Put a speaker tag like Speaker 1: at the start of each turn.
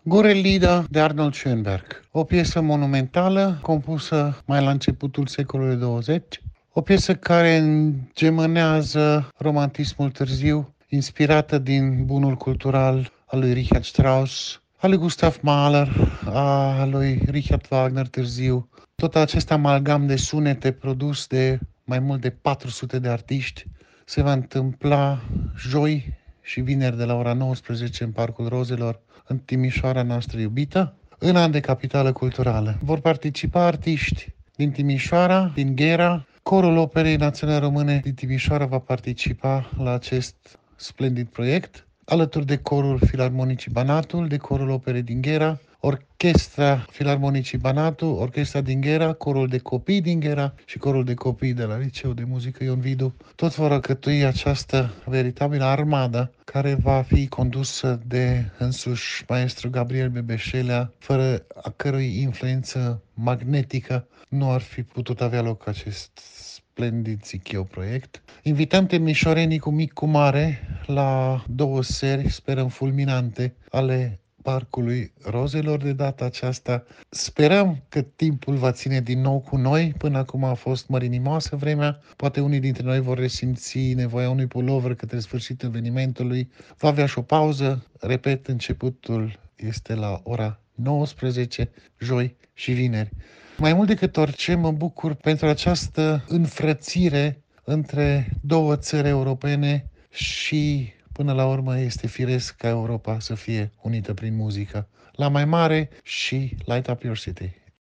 Speaker 1: Gurelida de Arnold Schönberg, o piesă monumentală compusă mai la începutul secolului 20, o piesă care îngemânează romantismul târziu, inspirată din bunul cultural al lui Richard Strauss, al lui Gustav Mahler, al lui Richard Wagner târziu. Tot acest amalgam de sunete produs de mai mult de 400 de artiști se va întâmpla joi și vineri de la ora 19 în Parcul Rozelor, în Timișoara noastră iubită, în an de capitală culturală. Vor participa artiști din Timișoara, din Ghera. Corul Operei Naționale Române din Timișoara va participa la acest splendid proiect, alături de Corul Filarmonicii Banatul, de Corul Operei din Ghera, Orchestra Filarmonicii Banatul, Orchestra din Ghera, Corul de Copii din Ghera și Corul de Copii de la Liceul de Muzică Ion Vidu. Tot vor alcătui această veritabilă armadă care va fi condusă de însuși maestru Gabriel Bebeșelea, fără a cărui influență magnetică nu ar fi putut avea loc acest splendid, zic eu, proiect. Invităm timișorenii cu mic cu mare la 2 seri, sperăm fulminante, ale Parcului Rozelor de data aceasta. Sperăm că timpul va ține din nou cu noi. Până acum a fost mărinimoasă vremea. Poate unii dintre noi vor resimți nevoia unui pulover către sfârșitul evenimentului. Va avea și o pauză. Repet, începutul este la ora 19, joi și vineri. Mai mult decât orice, mă bucur pentru această înfrățire între două țări europene și, până la urmă, este firesc ca Europa să fie unită prin muzică. La mai mare și Light Up Your City.